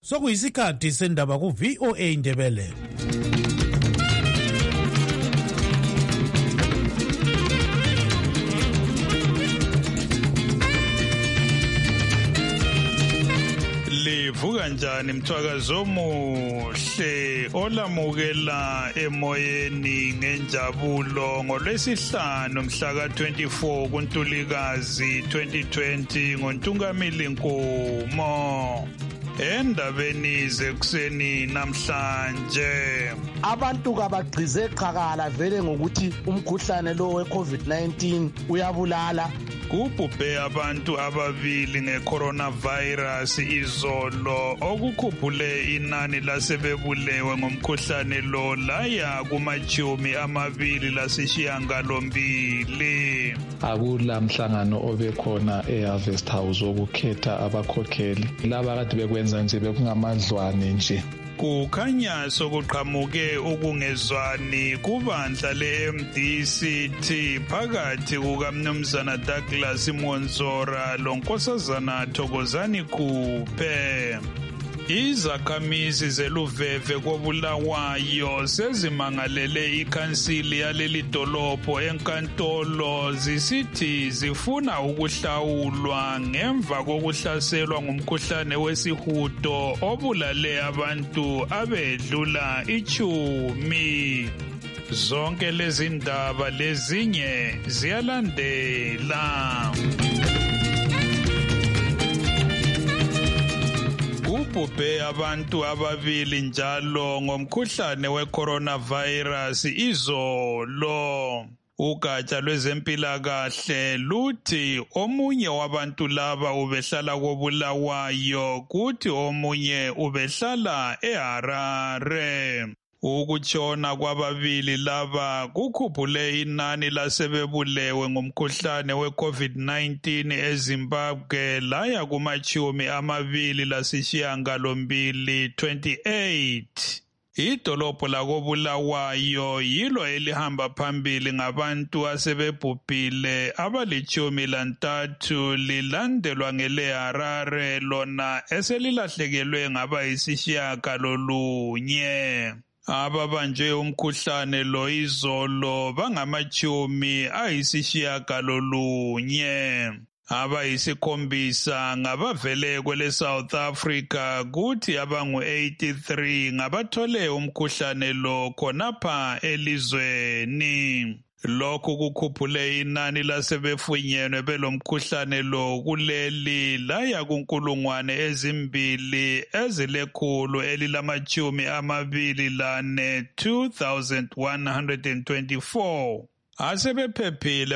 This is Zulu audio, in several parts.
Sokuyisikhathi sendaba ku VOA Indebele. Livuka njani mthwakazo omuhle olamukela emoyeni ngenjabulo ngolwesihlanu mhla ka-24 kuNtulikazi 2020 ngoNtungamili Nkomo. Endabeni zekuseni namhlanje abantu kabagqize qhakala vele ngokuthi umkhuhlane lo we-COVID-19 uyabulala. Kubhubhe abantu ababili nge-coronavirus izolo okukhuphule inani lasebebulewe ngomkhuhlane lo laya kuma-28. Akula mhlangano obekhona e-Harvest House okukhetha abakhokheli. Laba kade bekwenza nje bekungamadlwane nje. Kukhanya sokuqhamuke ukungezwani kubandla le-MDCT phakathi kukaMnumzana Douglas Monzora loNkosazana Thokozani Kuphe. Izakhamizi zeluveve koBulawayo sezimangalele ikhansili yaleli dolobho enkantolo zisithi zifuna ukuhlawulwa ngemva kokuhlaselwa ngumkhuhlane wesihudo obulale abantu abedlula 10. Zonke lezi ndaba lezinye ziyalandela. Kubhubhe abantu ababili njalo ngomkhuhlane we-coronavirus izolo. Ugatsha lwezempilakahle luthi omunye wabantu laba ubehlala koBulawayo kuthi omunye ubehlala eHarare. Ukutshona kwababili laba kukhuphule inani lasebebulewe ngomkhuhlane we-COVID-19 eZimbabwe laya kuma-28. Idolobho lakoBulawayo yilo elihamba phambili ngabantu asebebhubhile abali-13 lilandelwa ngeleHarare lona eselilahlekelwe ngaba-9. Ababanjwe umkhuhlane lo izolo bangama-9. Abayisikhombisa ngabavele kwele South Africa kuthi abangu-83 ngabathole umkhuhlane lo khonapha elizweni. Lokhu kukhuphule inani lasebefunyenwe belomkhuhlane lo kuleli laya ku2,224. Asebephephile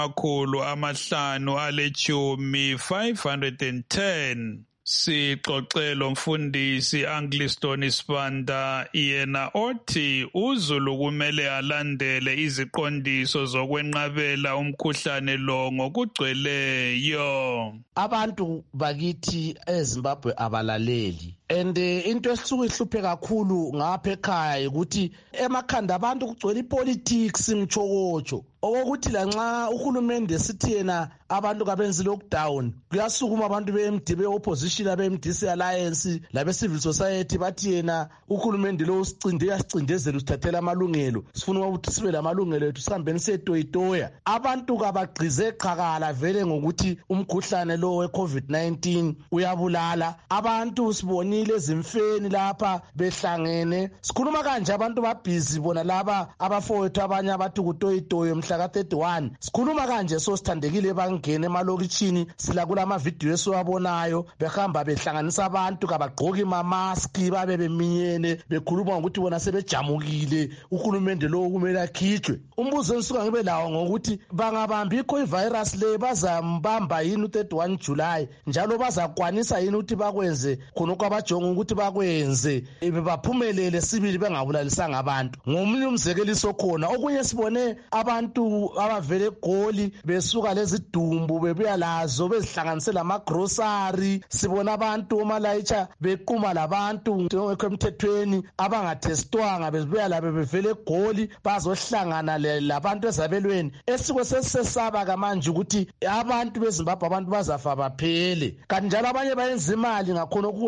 bangama-510. Sixoxelo mfundisi Angliston Sibanda yena othi uZulu kumele alandele iziqondiso zokwenqabela umkhuhlane lo ngokugcweleyo. Abantu bakithi eZimbabwe abalaleli. And into esisuke ihluphe kakhulu ngapha ekhaya ukuthi emakhanda abantu kugcwele ipolitics mchokotsho. Okokuthi lanxa uhulumende sithi yena abantu kabenzi lockdown kuyasukuma abantu be-MD be-opposition abe-MDC Alliance labe-civil society bathi yena uhulumende lo uyasicindezela usithathela amalungelo sifuna ukuthi sibe lamalungelo ethu sihambeni siyetoyitoya. Abantu kabagqize qhakala vele ngokuthi umkhuhlane lo we-COVID-19 uyabulala. Abantu sibonile ezimfeni lapha behlangene. Sikhuluma kanje abantu babhizi bona laba abafowethu abanye abathi kutoyitoyo mhla ka-31. Sikhuluma kanje sosithandekile bangene emalokitshini sila kulamavidiyo esiwabonayo behamba behlanganisa abantu kabagqoki amamaski babe beminyene bekhuluma ngokuthi bona sebejamukile uhulumende lo kumele akhitshwe. Umbuzo engisuka ngibe lawo ngokuthi bangabamba ikho ivirus le bazambamba yini u-31 July njalo bazakwanisa yini ukuthi bakwenze khonokho abajonga ukuthi bakwenze baphumelele sibili bengabulalisanga abantu. Ngomunye umzekeliso khona okunye sibone abantu abavele eGoli besuka lezidumbu bebuya lazo bezihlanganise lamagrosari. Sibona abantu omalayitsha bequma labantu ngekho emthethweni abangathestwanga bebuya labo bevele eGoli bazohlangana labantu ezabelweni. Esiko sesisesaba kamanje ukuthi abantu beZimbabwe abantu bazafa baphele. Kanti njalo abanye bayenza imali ngakhona ukube beqoqa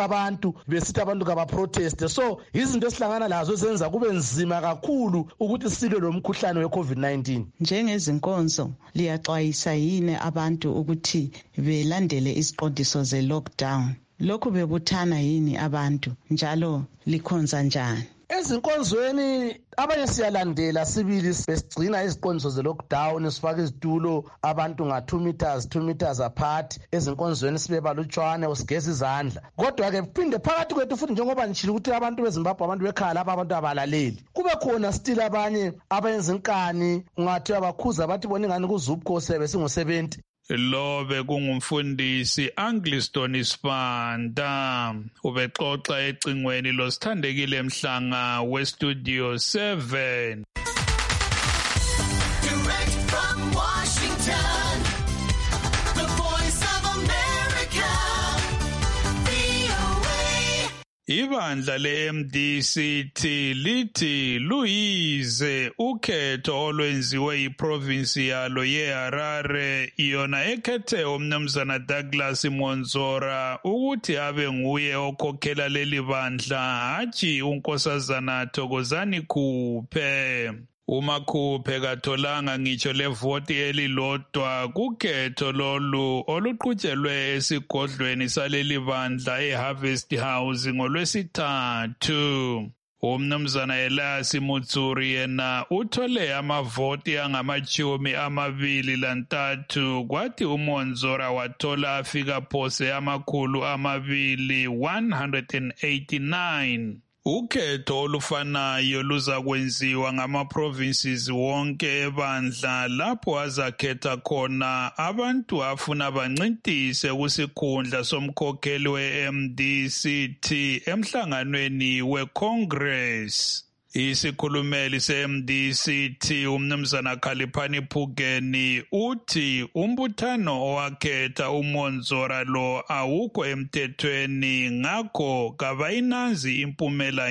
abantu besithi abantu kabaproteste. So izinto esihlangana lazo ezenza kube nzima kakhulu ukuthi silwe lo mkhuhlane we-COVID-19. Njengezinkonzo liyaxwayisa yini abantu ukuthi belandele isiqondiso ze-lockdown? Lokhu bebuthana yini abantu njalo likhonza njani? Ezinkonzweni abanye siyalandela sibili besigcina iziqondiso ze-lockdown, sifake izitulo abantu nga 2 meters apart. Ezinkonzweni sibe balutshwane, usigeza izandla. Kodwa-ke kuphinde phakathi kwethu futhi njengoba nitshilo ukuthi abantu beZimbabwe, abantu bekhaya lapha, abantu abalaleli, kube khona still abanye abenza inkani, ungathiwa bakhuza bathi bona ingane kuzubukhosi besingu-70. Lo bekungumfundisi Angliston Sibanda ubexoxa ecingweni losithandekile Mhlanga weStudio 7. Direct from Washington, the Voice of America, VOA. Ibandla le-MDCT lithi luyize ukhetho olwenziwe yiprovinsi yalo yeHarare yona ekhethe umnumzana Douglas Monzora ukuthi abe nguye okhokhela leli bandla, hatshi unkosazana Thokozani Khuphe. UMakhuphe katholanga ngitsho levoti elilodwa kukhetho lolu oluqhutshelwe esigodlweni saleli bandla eHarvest House ngolwesithathu. Umnumzana Elias Mutsuri yena uthole amavoti angama-23 kwathi uMonzora wathola afika phose 289. Ukhetho olufanayo luza kwenziwa ngama-provinces wonke ebandla lapho azakhetha khona abantu afuna bancintise kusikhundla somkhokheli we-MDCT emhlanganweni we-Congress. Isikhulumeli se-MDCT umnumzana Khaliphani Phukeni uthi umbuthano owakhetha uMonzora lo awukho emthethweni, ngakho kabayinanzi impumela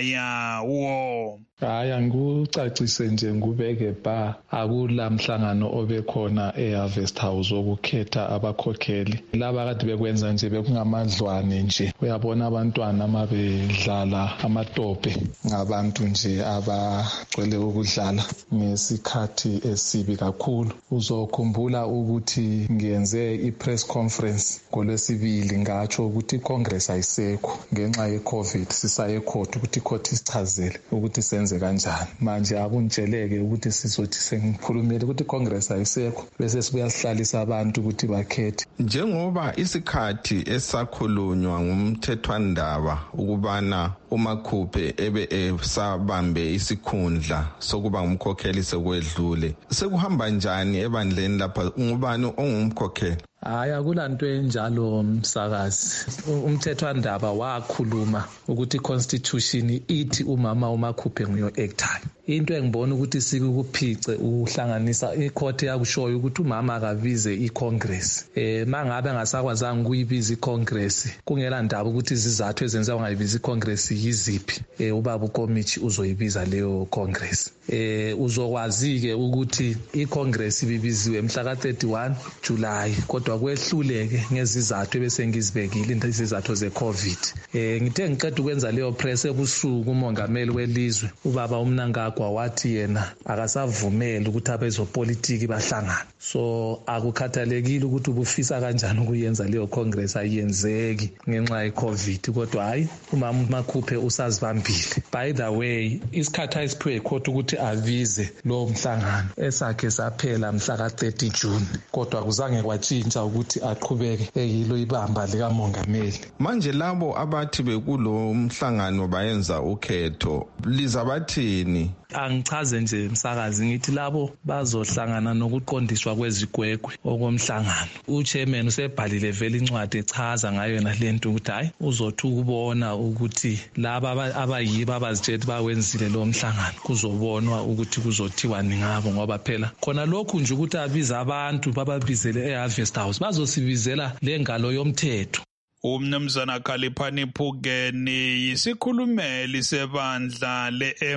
yawo. Hayi, angikucacise nje ngubeke ba akula mhlangano obekhona eHarvest House okukhetha abakhokheli. Laba kade bekwenza nje bekungamadlwane nje. Uyabona abantwana amabedlala amatope ngabantu nje abagcwele ukudlala ngesikhathi esibi kakhulu. Uzokhumbula ukuthi ngiyenze i-press conference ngolwesibili ngatsho ukuthi iCongress ayisekho ngenxa ye-COVID. Sisaye ecourt ukuthi icourt isichazele ukuthi senze kanjani. Manje akuntsheleke ukuthi sizothi sengikhulumile ukuthi iCongress ayisekho bese sibuya sihlalisa abantu ukuthi bakhethe. Njengoba isikhathi esakhulunywa ngumthethwandaba ukubana uMakhuphe ebe sabambe isikhundla sokuba ngumkhokheli sekwedlule, sekuhamba njani ebandleni lapha? Ngubani ongumkhokheli? Hayi, akulanto enjalo msakazi. Umthethwandaba wakhuluma ukuthi iconstitution ithi umama uMakhuphe nguyo-actor. Into engibona ukuthi sikuphice uhlanganisa icourt yakushoyo ukuthi umama akabize iCongress. Mangabe angasakwazanga ukuyibiza iCongress, kungela ndaba ukuthi izizathu ezenza ungayibiza iCongress yiziphi. Ubaba uKomichi uzoyibiza leyo Congress. Uzokwazi-ke ukuthi iCongress ibibiziwe mhla ka-31 July kodwa kwehluleke ngezizathu ebese ngizibekile izizathu ze-COVID. Ngithe ngiqeda ukwenza leyo press ebusuku umongameli welizwe ubaba uMnangagwa wathi yena akasavumeli ukuthi abezopolitiki bahlangane. So akukhathalekile ukuthi ubufisa kanjani ukuyenza leyo Congress ayenzeki ngenxa ye-COVID, kodwa hayi umama uMakhuphe usazibambile. By the way, isikhathi ayisiphiwe icourt ukuthi avize lo mhlangano esakhe saphela mhla ka-30 June kodwa kuzange kwatshintsha ukuthi aqhubeke eyilo ibamba likamongameli. Manje labo abathi bekulo mhlangano bayenza ukhetho lizabathini? Angichaze nje msakazi ngithi labo bazohlangana nokuqondiswa kwezigwegwe okomhlangano. Uchairman usebhalile vele incwadi echaza ngayo yona lento ukuthi hayi uzothi ukubona ukuthi laba abayibo abazitshela bawenzile lo mhlangano kuzobonwa ukuthi kuzothiwani ngabo, ngoba phela khona lokhu nje ukuthi abiza abantu bababizele eHarvest House bazosibizela lengalo yomthetho. Umnumzana Khaliphani Phukeni yisikhulumeli sebandla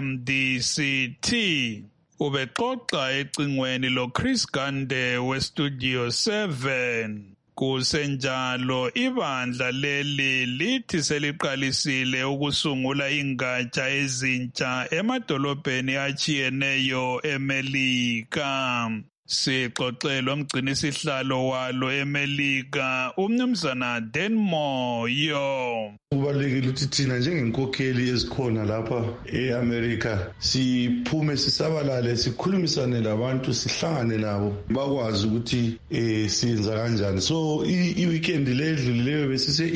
le-MDCT ubexoxa ecingweni lo Chris Gande weStudio 7. Kusenjalo ibandla leli lithi seliqalisile ukusungula ingatsha ezintsha emadolobheni achiyeneyo eMelika. Sixoxela umgcinisihlalo walo eMelika umnumzana Denmoyo. Kubalulekile ukuthi thina njengenkokheli ezikhona lapha eAmerica siphume sisabalale sikhulumisane labantu sihlangane nabo bakwazi ukuthi siyenza kanjani. So i-weekend ledlulileyo besise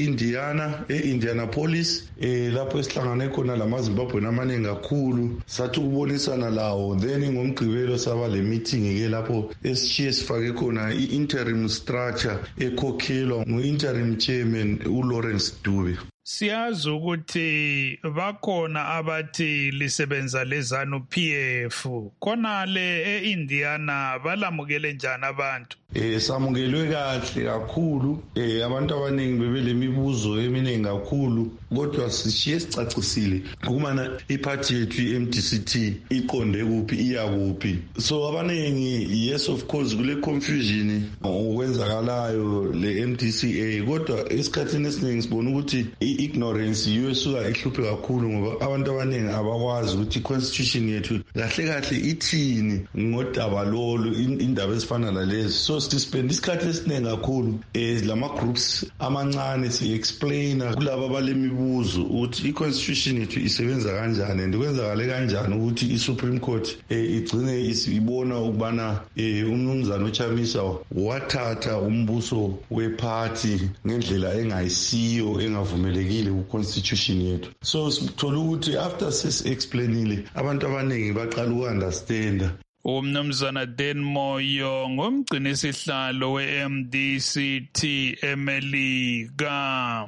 Indianapolis lapho esihlangane khona lamaZimbabwe amaningi kakhulu sathi ukubonisana lawo, then ngomgqibelo saba le meeting ke lapho esishiye sifake khona i-interim structure ekhokhelwa ngu-interim chairman uLawrence Dube. Siyazi ukuthi bakhona abathi lisebenza lezanu PF khonale eIndiana balamukele njani abantu? Samukelwe kahle kakhulu, abantu abaningi bebele mibuzo eminingi kakhulu, kodwa sishiye sicacisile ukumana iphathi yethu iMDCT iqonde kuphi iya kuphi. So abaningi yes of course kule confusion okwenzakalayo le MDCA, kodwa esikhathini esiningi sibona ukuthi ignorance yiyo esuka ehluphe kakhulu ngoba abantu abaningi abakwazi ukuthi constitution yethu kahle kahle ithini ngodaba lolu indaba ezifana nalezi. So sispend isikhathi esiningi kakhulu lama groups amancane si-explainer kulaba balemibuzo ukuthi i-constitution yethu isebenza kanjani and kwenzakale kanjani ukuthi i-Supreme Court igcine isibona ukubana umnumzana uChamisa wathatha umbuso wephathi ngendlela engayisiyo engavumelekile ku-constitution yethu. So sithola ukuthi after sesi-explainile abantu abaningi baqala uku-understanda. Umnumzana Denmoyo ngumgcinisihlalo we-MDCT eMelika.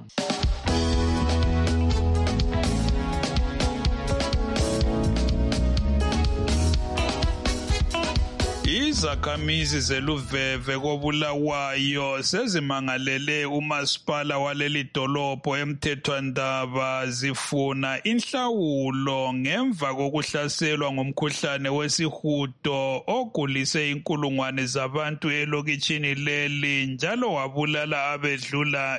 Izakhamizi zeluveve koBulawayo sezimangalele umasipala waleli dolobho emthethwandaba zifuna inhlawulo ngemva kokuhlaselwa ngumkhuhlane wesihudo ogulise inkulungwane zabantu elokitshini leli njalo wabulala abedlula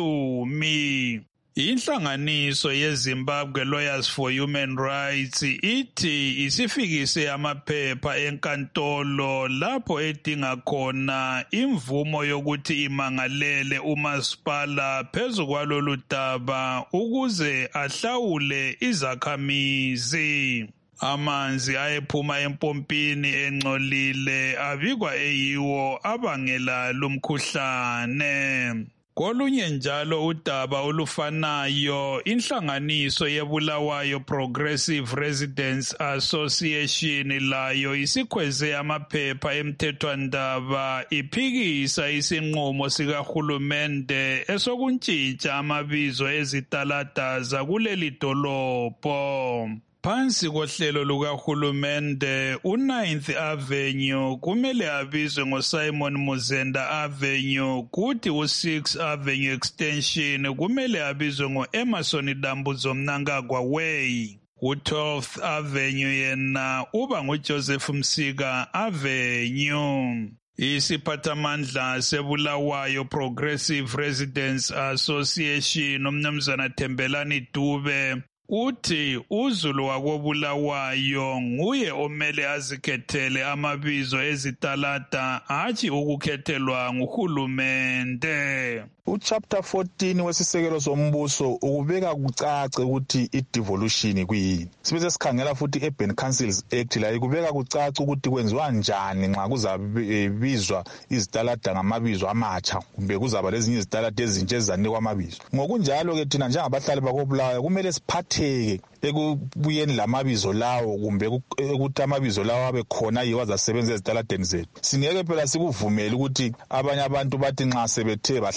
10. Inhlanganiso yeZimbabwe Lawyers for Human Rights ithi isifikise amaphepha enkantolo lapho edinga khona imvumo yokuthi imangalele umasipala phezu kwalolu daba ukuze ahlawule izakhamizi. Amanzi ayephuma empompini engcolile abikwa eyiwo abangela lumkhuhlane. Kolunye njalo udaba olufanayo inhlanganiso yeBulawayo Progressive Residents Association layo isikhweze amaphepha emthethwandaba iphikisa isinqumo sikahulumende esokuntshintsha amabizo ezitalada zakuleli dolobho. Phansi kohlelo lukahulumende u9th Avenue kumele abizwe ngoSimon Muzenda Avenue, kuthi u6th Avenue Extension kumele abizwe ngoEmerson Dambuzo Mnangagwa Way. U12th Avenue yena uba nguJoseph Msika Avenue. Isiphathamandla seBulawayo Progressive Residents Association umnumzana Thembelani Dube uthi uZulu wakoBulawayo nguye omele azikhethele amabizo ezitalada hatshi ukukhethelwa nguhulumende. Uchapter 14 wesisekelo sombuso ukubeka kucace ukuthi i-devolution kuyini. Sibe sikhangela futhi i-Urban Councils Act la ikubeka kucace ukuthi kwenziwa njani nxa kuzabizwa izitalada ngamabizo amatsha kumbe kuzaba lezinye izitalada ezintsha ezanikwa amabizo. Ngokunjalo ke thina njengabahlali bakoBulawayo kumele siphatheke ekubuyeni lamabizo lawo kumbe ukuthi amabizo lawo abe khona yiwo azasebenza ezitaladeni zethu. Singeke phela sikuvumele ukuthi abanye abantu bathi nxa sebethe bahlala phansi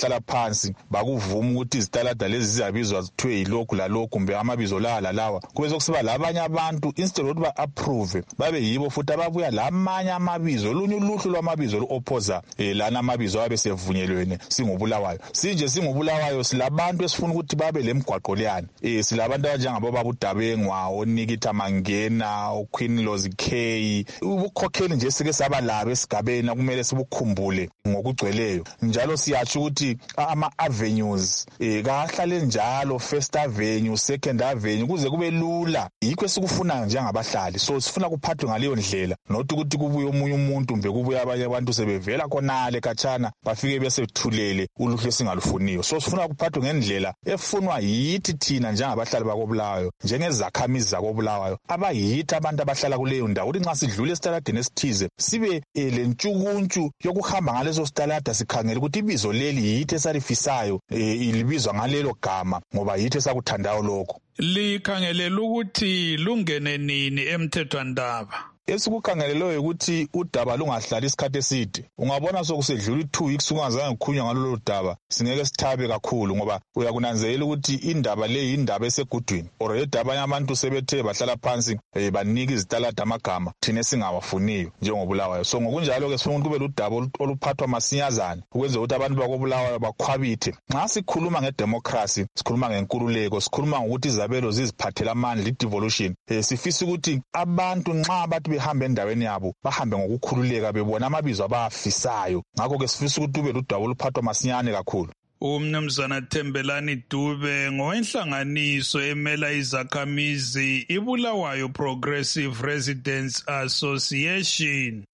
phansi bakuvuma ukuthi izitalada lezi ziyabizwa zithiwe yilokhu lalokhu kumbe amabizo lawa kube sokusiba labanye abantu instead of ba-approve babe yibo futhi ababuya lamanye amabizo olunye uluhlu lwamabizo lu-opposa lana amabizo abe sevunyelweni singubulawayo. Sinje singubulawayo silabantu esifuna ukuthi babe lemgwaqo leyana silabantu abanjengabo Baba uDabengwa, oNikita Mangena, oQueen Lozi K. Ubukhokheli nje sike saba labo esigabeni kumele sibukhumbule ngokugcweleyo. Njalo siyatsho ukuthi ama-avenues kahlale njalo, First Avenue, Second Avenue, kuze kube lula. Yikho esikufunayo njengabahlali. So sifuna kuphathwe ngaleyo ndlela, not ukuthi kubuye omunye umuntu kumbe kubuye abanye abantu sebevela khonale khatshana bafike besethulele uluhlu esingalufuniyo. So sifuna kuphathwe ngendlela efunwa yithi thina njengabahlali bakoBulawayo, njengezakhamizi zakoBulawayo abayithi abantu abahlala kuleyo ndawo, ukuthi nxa sidlule esitaladeni esithize sibe lentshukuntshu yokuhamba ngaleso sitalada sikhangela ukuthi ibizo leli yithi esalifisayo ilibizwa ngalelo gama ngoba yithi esakuthandayo lokho. Likhangelela ukuthi lungene nini emthethwandaba? Esikukhangeleleyo ukuthi udaba lungahlali isikhathi eside. Ungabona sokusedlula 2 weeks ungazange kukhulunywa ngalolu daba, singeke sithabe kakhulu ngoba uyakunanzelela ukuthi indaba le yindaba esegudwini. Already abanye abantu sebethe bahlala phansi banika izitalada amagama thina singawafuniyo njengoBulawayo. So ngokunjalo ke sifuna kube ludaba oluphathwa masinyazana ukwenza ukuthi abantu bakoBulawayo bakhwabithe. Nxa sikhuluma ngedemocracy, sikhuluma ngenkululeko, sikhuluma ngokuthi izabelo ziziphathela amandla, i-devolution. Sifisa ukuthi abantu nxa bathi behambe endaweni yabo bahambe ngokukhululeka bebona amabizo abafisayo. Ngakho ke sifisa ukuthi ube ludaba oluphathwa masinyane kakhulu. Umnumzana Thembelani Dube ngowenhlanganiso emela izakhamizi iBulawayo Progressive Residents Association.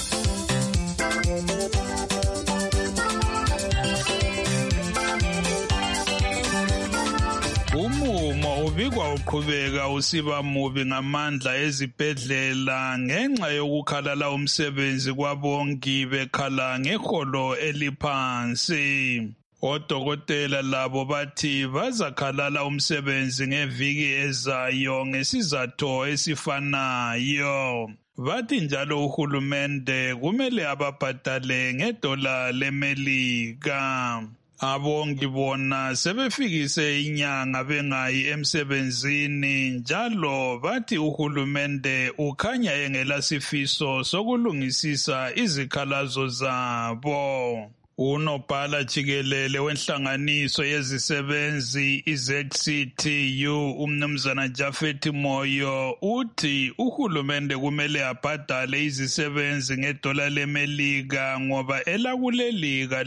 Ubikwa uqhubeka usiba mubi ngamandla ezibhedlela ngenxa yokukhalala umsebenzi kwabongi bekhala ngeholo eliphansi. Odokotela labo bathi bazakhalala umsebenzi ngeviki ezayo ngesizathu esifanayo. Bathi njalo uhulumende kumele ababhadale ngedola leMelika. Abongi bona sebefikise inyanga bengayi emsebenzini, njalo bathi uhulumende ukhanya engelasifiso sokulungisisa izikhalazo zabo. Unobhala jikelele wenhlanganiso yezisebenzi iZCTU umnumzana Jafet Moyo uthi uhulumende kumele abhadale izisebenzi ngedola leMelika ngoba elakulelika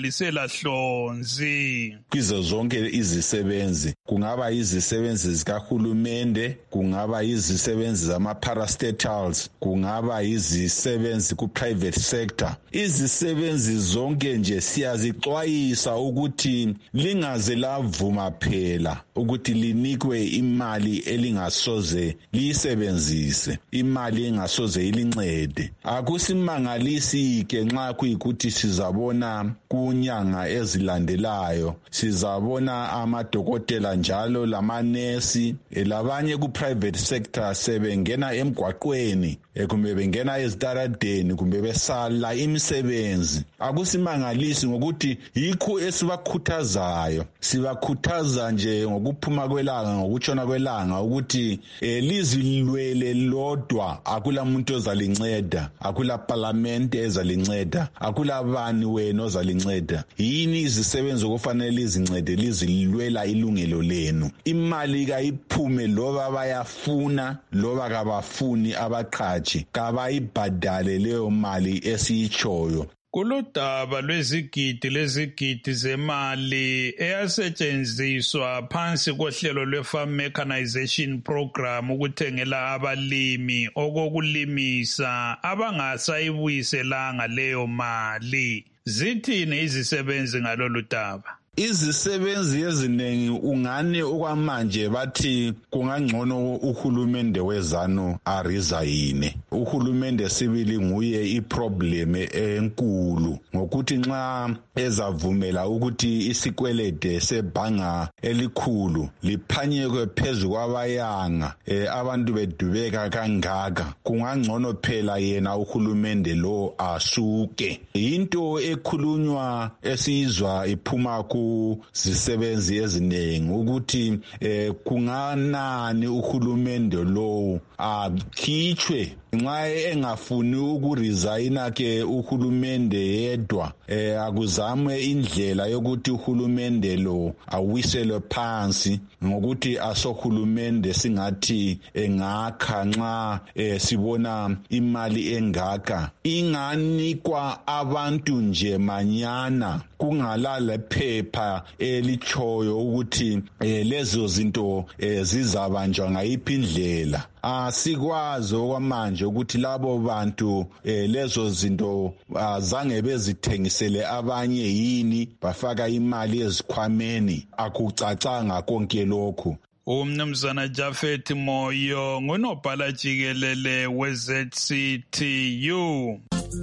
liselahlonzi. Kizo zonke izisebenzi, kungaba izisebenzi zikahulumende, kungaba izisebenzi zama-parastatals, kungaba izisebenzi ku-private sector, izisebenzi zonke nje siyazixwayisa ukuthi lingaze lavuma phela ukuthi linikwe imali elingasoze liyisebenzise, imali engasoze ilincede. Akusimangalisi ke nxa kuyikuthi sizabona kunyanga ezilandelayo sizabona amadokotela njalo lamanesi labanye ku-private sector sebengena emgwaqweni kumbe bengena ezitaradeni kumbe besala imisebenzi. Akusimangalisi ngokuthi yikho esibakhuthazayo, sibakhuthaza nje ngokuphuma kwelanga ngokutshona kwelanga ukuthi lizilwele lodwa, akula muntu ozalinceda, akula parliament ezalinceda, akula bani wena ozalinceda. Yini izisebenzi okufanele lizincede lizilwela ilungelo lenu. Imali kayiphume loba bayafuna loba kabafuni abaqhaji, kabayibhadale leyo mali esiyitshoyo. Kuludaba lwezigidi zemali eyasetshenziswa phansi kohlelo lwe-Farm Mechanization Program ukuthengela abalimi okokulimisa abangasayibuyiselanga leyo mali. Zithini izisebenzi ngalolu daba? Izisebenzi eziningi ungane okwamanje bathi kungangcono uhulumende wezanu arizayine. Uhulumende sibili nguye iproblem enkulu ngokuthi nxa ezavumela ukuthi isikwelede sebhanga elikhulu liphanyekwe phezulu kwabayanga abantu bedubeka kangaka, kungangcono phela yena uhulumende lo asuke. Into ekhulunywa esizwa iphuma ku kuzisebenzi eziningi ukuthi kunganani uhulumende lo akhitshwe nxa engafuni ukuresigna ke uhulumende yedwa akuzame indlela yokuthi uhulumende lo awiselwe phansi ngokuthi asohulumende singathi engakha nxa sibona imali engaka inganikwa abantu nje manyana kungalala phepha elichoyo ukuthi lezo zinto zizabanjwa ngayiphi indlela. Asikwazi okwamanje ukuthi labo bantu lezo zinto zange bezithengisele abanye yini bafaka imali ezikhwameni akucacanga konke lokhu. Umnumzana Jafet Moyo ngunobhala jikelele we-ZCTU.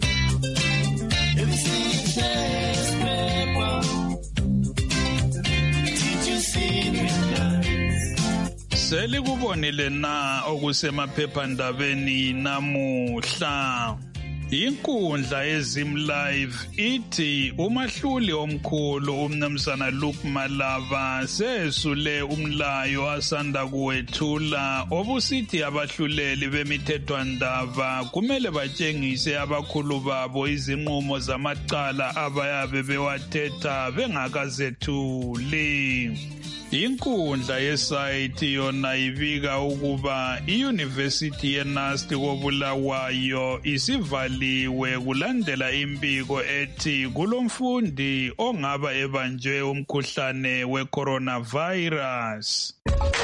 Selikubonile na okusemaphephandabeni namuhla. Inkundla yeZim Live ithi umahluli omkhulu umnumzana Luke Malava sesule umlayo asanda kuwethula obusithi abahluleli bemithethwandaba kumele batshengise abakhulu babo izinqumo zamacala abayabe bewathetha bengakazethuli. Inkundla yesayithi yona ibika ukuba iYunivesithi yeNust koBulawayo isivaliwe kulandela imbiko ethi kulomfundi ongaba ebanjwe umkhuhlane we-coronavirus.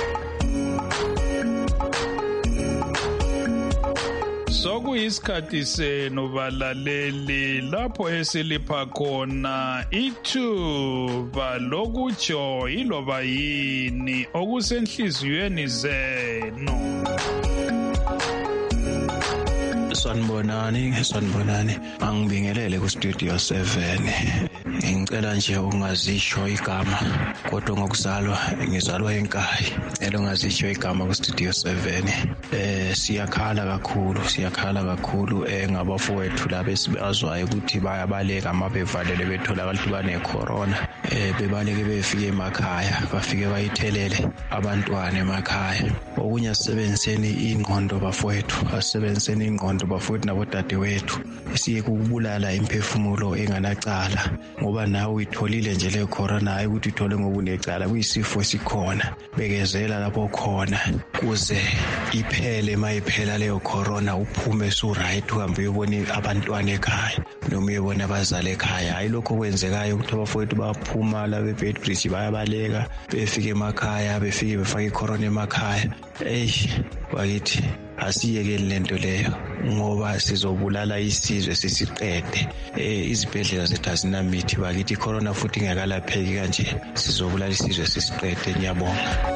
Sokuyisikhathi senu balaleli lapho esilipha khona ithuba lokutsho iloba yini okusenhliziyweni zenu. Sanibonani angibingelele ku Studio 7. Ngicela nje ungazisho igama kodwa ngokuzalwa ngizalwa eNkayi. Ungazisho igama ku Studio 7. Siyakhala kakhulu ngabafowethu labesibazwayo ukuthi bayabaleka amabevalele betholakala ukuthi bane corona. Bebaleke befike emakhaya bafike bayithelele abantwana emakhaya. Okunye asebenziseni ingqondo bafowethu nabodadewethu siye kubulala imphefumulo enganacala ngoba nawe uyitholile nje le corona hayi ukuthi uthole ngokunecala kuyisifo esikhona. Bekezela lapho khona kuze iphele mayiphela leyo corona uphume su right uhambe uyobona abantwana ekhaya noma uyobona abazali ekhaya. Hayi lokho kwenzekayo ukuthi abafowethu baphuma la beBedbridge bayabaleka befike emakhaya befike befaka icorona emakhaya. Bakithi asiyekele lento leyo ngoba sizobulala isizwe sisiqede. Izibhedlela zethu azinamithi bakithi icorona futhi ingakalapheki kanje sizobulala isizwe sisiqede. Ngiyabonga.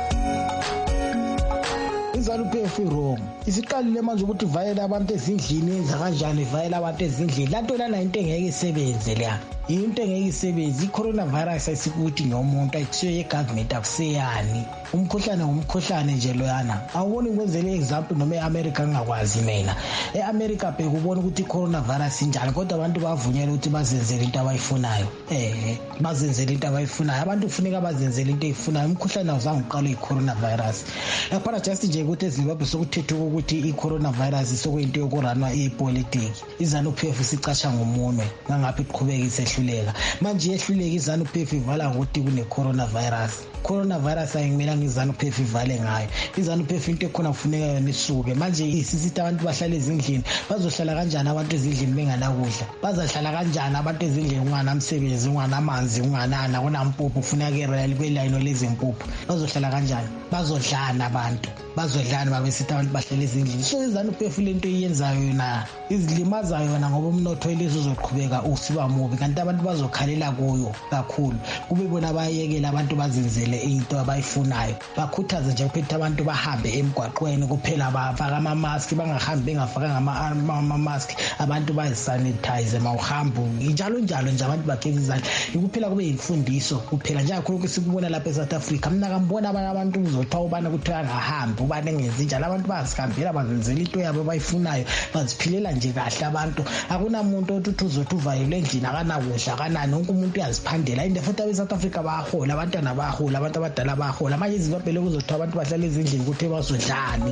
IZANU-PF wrong isiqalile manje ukuthi ivayele abantu ezindlini enza kanjani ivayele abantu ezindlini lanto lana into engeke isebenze la into engeke isebenze. I-coronavirus ayisikuthi ngomuntu ayikusiyo ye-government akuseyani umkhuhlane ngumkhuhlane nje loyana. Awuboni ngikwenzele example noma e-America ngingakwazi mina e-America bekubona ukuthi i-coronavirus injani kodwa abantu bavunyelwa ukuthi bazenzele into abayifunayo. Bazenzele into abayifunayo abantu kufuneka bazenzele into eyifunayo. Umkhuhlane awuzange uqalwe i-coronavirus yaphana just nje ukuthi eZimbabwe sokuthetha ukuthi i-coronavirus sokuyinto yokuranwa ipolitiki. IZANU-PF sicatsha ngomunwe ngangaphi iqhubeka isehluleka manje yehluleka iZANU-PF ivala ukuthi kune-coronavirus. Coronavirus ayingimela ngiZANU-PF ivale ngayo. iZANU-PF into ekhona kufuneka yona isuke manje isisithi abantu bahlale ezindlini. Bazohlala kanjani abantu ezindlini benganakudla? Bazahlala kanjani abantu ezindlini kunganamsebenzi unganamanzi unganana kunampuphu ufuneka ke kwelayino lezimpuphu? Bazohlala kanjani? Bazodlana abantu bazodlana babesithi abantu bahlale ezindlini. So iZANU-PF lento iyenzayo yona izilimazayo yona ngoba umnotho welizwe uzoqhubeka usiba mubi kanti abantu bazokhalela kuyo kakhulu. Kube bona bayekela abantu bazenzele into abayifunayo. Bakhuthaze nje kuphethe abantu bahambe emgwaqweni kuphela bafaka ama-mask bangahambi bengafaka ama-mask abantu bazisanitize mawuhamba njalo nje abantu bageza izandla. Kuphela kube yimfundiso kuphela nje kakhulu sikubona lapha eSouth Africa. Mina ngambona abantu kuthiwa ubani kuthiwa angahambi ubani engenzi njalo abantu bazihambela bazenzela into yabo abayifunayo baziphilela nje kahle abantu akunamuntu othi uzothi uvayelwe endlini akanakudla akanani wonke umuntu uyaziphandela inde futhi abe-South Africa bayahola abantwana bayahola abantu abadala bayahola manje iZimbabwe lokuzothiwa abantu bahlala ezindlini ukuthi bazodlani.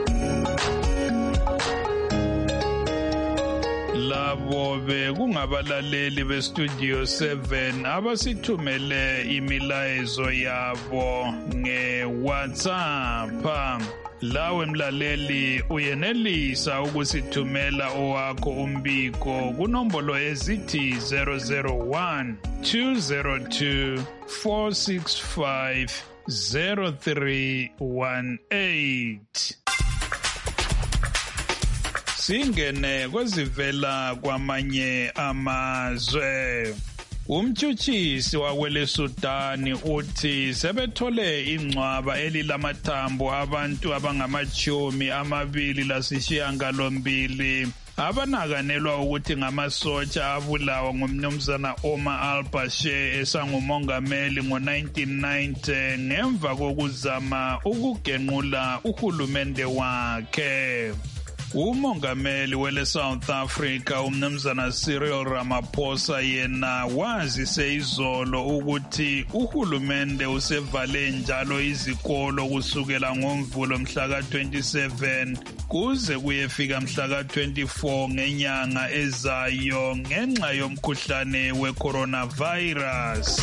Labo bekungabalaleli beStudio 7 abasithumele imilayezo yabo ngeWhatsApp. Lawe mlaleli uyenelisa ukusithumela owakho umbiko kunombolo ezithi 001 202 465 0318. Singene kwezivela kwamanye amazwe. Umtshutshisi wakweleSudani uthi sebethole ingcwaba elilamathambo abantu abangama-28 abanakanelwa ukuthi ngamasotsha abulawa ngumnumzana Omar al-Bashir esangumongameli ngo-1990 ngemva kokuzama ukugenqula uhulumende wakhe. Umongameli wele South Africa umnumzana Cyril Ramaphosa yena wazise izolo ukuthi uhulumende usevale njalo izikolo kusukela ngoMvulo mhla ka-27 kuze kuyefika mhla ka-24 ngenyanga ezayo ngenxa yomkhuhlane we-coronavirus.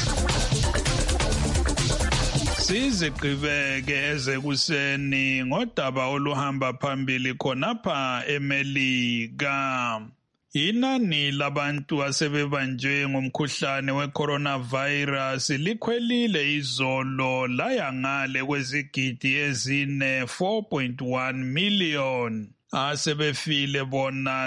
Sizigqibeke ezekuseni ngodaba oluhamba phambili khonapha eMelika. Inani labantu asebebanjwe ngomkhuhlane we-coronavirus likhwelile izolo laya ngale kwezigidi ezine 4.1 million. Asebefile bona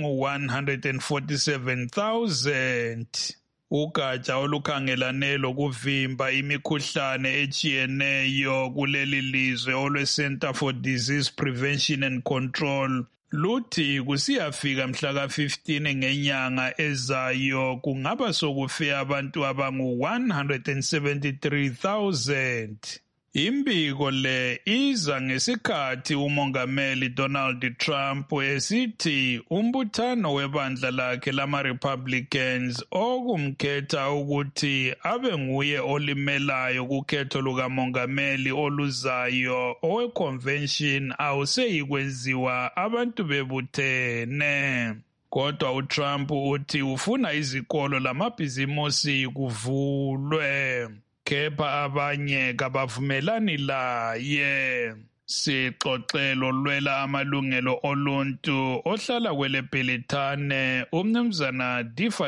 sebengu-147,000. Ugatsha olukhangelane lokuvimba imikhuhlane echiyeneyo kuleli lizwe olwe-Center for Disease Prevention and Control luthi kusiyafika mhla ka-15 ngenyanga ezayo kungaba sokufe abantu abangu-173,000. Imbiko le iza ngesikhathi umongameli Donald Trump esithi umbuthano webandla lakhe lama-Republicans okumkhetha ukuthi abe nguye olimelayo kukhetho lukamongameli oluzayo owe-convention awuseyikwenziwa abantu bebuthene. Kodwa uTrump uthi ufuna izikolo lamabhizimusi kuvulwe. Kepha abanye kabavumelani laye. Sixoxelo lwela amalungelo oluntu ohlala kwele Bhelithane umnumzana Difa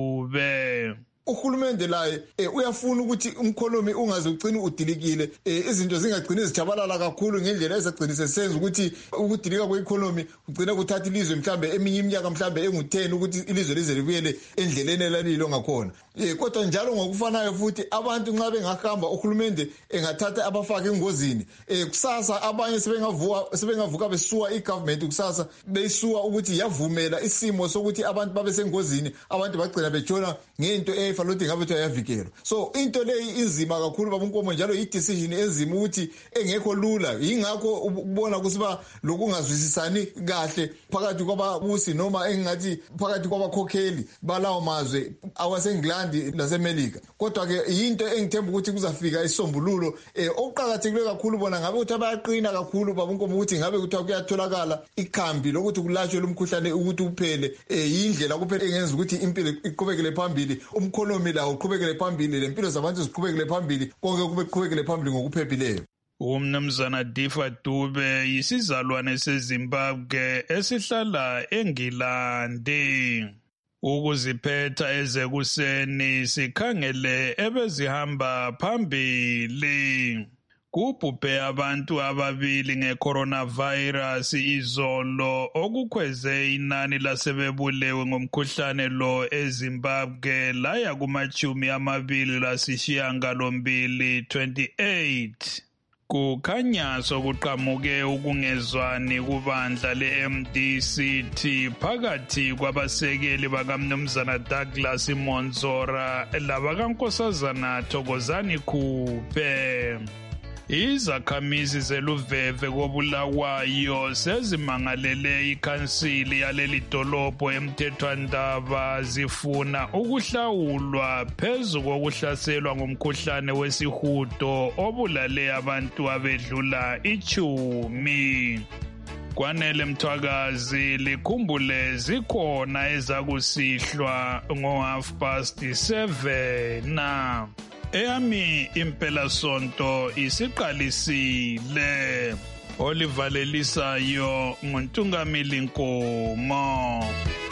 Dube. Uhulumende laye uyafuna ukuthi umkhonomi ungaze ugcine udilikile izinto zingagcini zijabalala kakhulu ngendlela ezagcina sesenza ukuthi ukudilika kweeconomy ugcina kuthatha ilizwe mhlambe eminye iminyaka mhlambe engu10 ukuthi ilizwe lize libuyele endleleni elalilo ngakhona. Kodwa njalo ngokufanayo futhi abantu nxa bengahamba uhulumende engathatha abafaka engozini kusasa abanye sebengavuka besuwa igovernment kusasa beyisuwa ukuthi yavumela isimo sokuthi abantu babe sengozini abantu bagcina bejona ngento efanele ngabe ukuthi ayavikela. So into leyi inzima kakhulu babunkomo njalo i-decision enzima ukuthi engekho lula ingakho ukubona kusiba lokungazwisisani kahle phakathi kwababusi noma engathi phakathi kwabakhokheli balawo mazwe awasengilandi lasemelika. Kodwa ke into engithemba ukuthi kuzafika isombululo okuqhakathekile kakhulu bona ngabe ukuthi abayaqina kakhulu babunkomo ukuthi ngabe ukuthi kuyatholakala ikhambi lokuthi kulashwe lumkhuhlane ukuthi uphele indlela kuphela engenza ukuthi impilo iqhubekele phambili umkhonomi lawo uqhubekele phambili lempilo zabantu ziqhubekele phambili konke kube kuqhubekele phambili ngokuphephileyo. Umnumzana Difa Dube yisizalwane seZimbabwe esihlala eNgilandi. Ukuziphetha ezekuseni sikhangele ebezihamba phambili. Kubhubhe abantu ababili nge-coronavirus izolo okukhweze inani lasebebulewe ngomkhuhlane lo eZimbabwe laya kuma-28 28. Kukhanya sokuqhamuke ukungezwani kubandla le-MDCT phakathi kwabasekeli bakamnumzana Douglas Monzora labakankosazana Thokozani Khuphe. Izakhamizi zeluveve kobulawayo sezimangalele ikhansili yaleli dolobho emthethwandaba zifuna ukuhlawulwa phezu kokuhlaselwa ngumkhuhlane wesihudo obulale abantu abedlula 10. Kwanele Mthwakazi likhumbule zikhona ezakusihlwa ngo7:30. Eyami impela sonto isiqalisile. Olivalelisayo nguNtungamili Nkomo.